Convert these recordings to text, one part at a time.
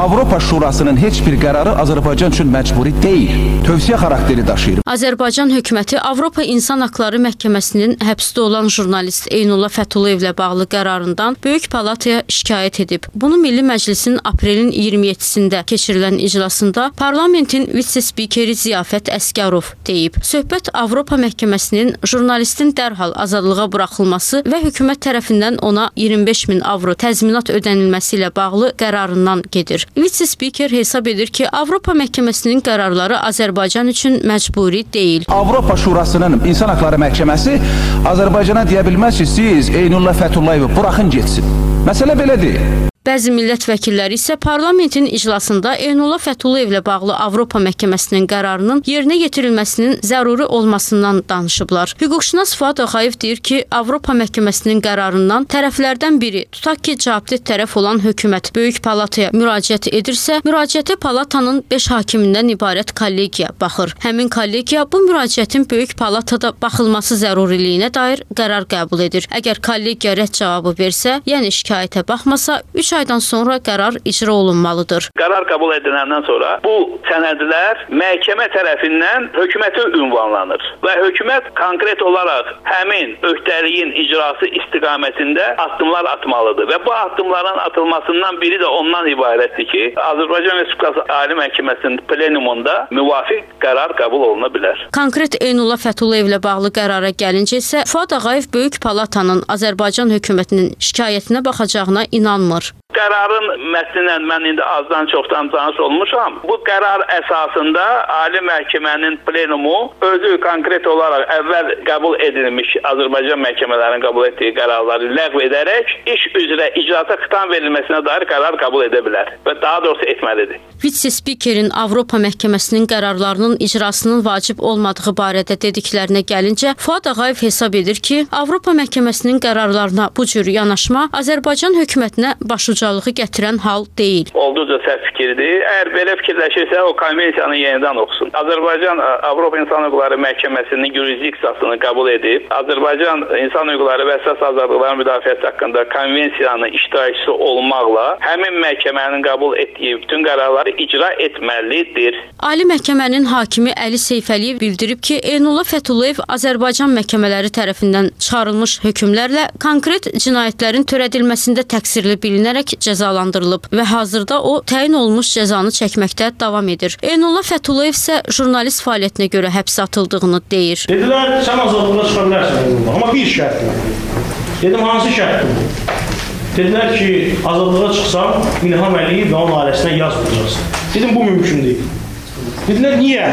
Avropa Şurasının heç bir qərarı Azərbaycan üçün məcburi deyil. Tövsiyə xarakteri daşıyır. Azərbaycan hökuməti Avropa İnsan Haqları Məhkəməsinin həbsdə olan jurnalist Eynullah Fətullayevlə bağlı qərarından Böyük Palataya şikayət edib. Bunu Milli Məclisin aprelin 27-sində keçirilən iclasında parlamentin vitse-spikeri Ziyafət Əsgərov deyib. Söhbət Avropa Məhkəməsinin jurnalistin dərhal azadlığa buraxılması və hökumət tərəfindən ona 25 min avro təzminat ödənilməsi ilə bağlı qərarından gedir. Vitse-spiker hesab edir ki, Avropa Məhkəməsinin qərarları Azərbaycan üçün məcburi deyil. Avropa Şurasının İnsan Haqları Məhkəməsi Azərbaycana deyə bilməz ki, siz Eynullah Fətullayevi buraxın getsin. Məsələ belə deyil. Bəzi millət vəkilləri isə parlamentin iclasında Eynullah Fətullayevlə bağlı Avropa Məhkəməsinin qərarının yerinə yetirilməsinin zəruri olmasından danışıblar. Hüquqşünas Fuad Ağayev deyir ki, Avropa Məhkəməsinin qərarından tərəflərdən biri, tutaq ki, cavabdeh tərəf olan hökumət Böyük Palataya müraciət edirsə, müraciətə palatanın 5 hakimindən ibarət kollegiya baxır. Həmin kollegiya bu müraciətin Böyük Palatada baxılması zəruriliyinə dair qərar qəbul edir. Əgər kollegiya rədd cavabı versə, yəni şikayətə baxmasa, 3 aydan sonra qərar icra olunmalıdır. Qərar qəbul ediləndən sonra bu sənədlər məhkəmə tərəfindən hökumətə ünvanlanır və hökumət konkret olaraq həmin öhdəliyin icrası istiqamətində addımlar atmalıdır və bu addımların atılmasından biri də ondan ibarətdir ki, Azərbaycan Respublikası Ali Məhkəməsinin plenumunda müvafiq qərar qəbul oluna bilər. Konkret Eynullah Fətullayevlə bağlı qərara gəlincə isə Fuad Ağayev Böyük Palatanın Azərbaycan hökumətinin şikayətinə baxacağına inanmır. Qərarın mətnindən mən indi azdan çoxdan tanış olmuşam. Bu qərar əsasında Ali Məhkəmənin plenumu özü konkret olaraq əvvəl qəbul edilmiş Azərbaycan məhkəmələrinin qəbul etdiyi qərarları ləğv edərək iş üzrə icrata xitam verilməsinə dair qərar qəbul edə bilər və daha doğrusu etməlidir. Vitse-spikerin Avropa Məhkəməsinin qərarlarının icrasının vacib olmadığı barədə dediklərinə gəlincə, Fuad Ağayev hesab edir ki, Avropa Məhkəməsinin qərarlarına bu cür yanaşma Azərbaycan hökumətinə başucalığı gətirən hal deyil. Olduqca səhv fikirdir. Əgər belə fikirləşirsə, o konvensiyanı yenidən oxusun. Azərbaycan Avropa İnsan Hüquqları Məhkəməsinin yurisdiksiyasını qəbul edib, Azərbaycan İnsan Hüquqları və Əsas Azadlıqların müdafiəsi haqqında konvensiyanın iştirakçısı olmaqla həmin məhkəmənin qəbul etdiyi bütün qərarları icra etməlidir. Ali Məhkəmənin hakimi Əli Seyfəliyev bildirib ki, Eynullah Fətullayev Azərbaycan məhkəmələri tərəfindən çıxarılmış hökmlərlə konkret cinayətlərin törədilməsində təqsirli bilinərək cəzalandırılıb və hazırda o təyin olunmuş cəzanı çəkməkdə davam edir. Eynullah Fətullayev isə jurnalist fəaliyyətinə görə həbsə atıldığını deyir. Dedilər, sən azadlığa çıxa bilərsən, amma bir şərtlə. Dedim, hansı şərtlə? Dedilər ki, azadlığa çıxsam, İlham Əliyev və onun ailəsinə yazmayacaqsın. Dedim, bu mümkün deyil. Dedilər, niyə?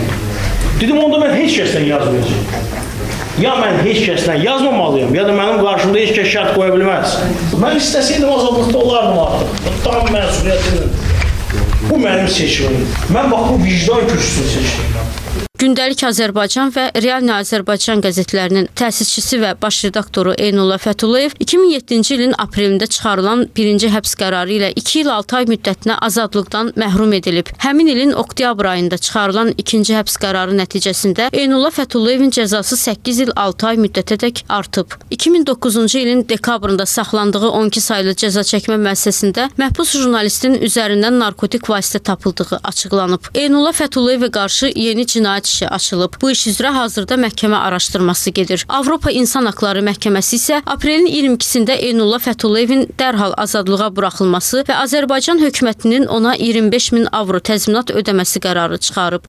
Dedim, onda mən heç kəsdən yazmayacağım. Ya mən heç kəsdən yazmamalıyam, ya da mənim qarşımda heç kəs şərt qoya bilməz. Mən istəsəydim azadlıqda olardım artıq. Tam məsuliyyətini. Bu mənim seçimim. Mən bax, bu vicdan kürsüsünü seçdim. Gündəlik Azərbaycan və Real Azərbaycan qəzetlərinin təsisçisi və baş redaktoru Eynullah Fətullayev 2007-ci ilin aprelində çıxarılan birinci həbs qərarı ilə 2 il 6 ay müddətinə azadlıqdan məhrum edilib. Həmin ilin oktyabr ayında çıxarılan ikinci həbs qərarı nəticəsində Eynullah Fətullayevin cəzası 8 il 6 ay müddətədək artıb. 2009-cu ilin dekabrında saxlandığı 12 saylı cəza çəkmə müəssisəsində məhbus jurnalistin üzərindən narkotik vasitə tapıldığı açıqlanıb. Eynullah Fətullayevə qarşı yeni cinayət işi açılıb. Bu iş üzrə hazırda məhkəmə araşdırması gedir. Avropa İnsan Haqları Məhkəməsi isə aprelin 22-sində Eynullah Fətullayevin dərhal azadlığa buraxılması və Azərbaycan hökumətinin ona 25 min avro təzminat ödəməsi qərarı çıxarıb.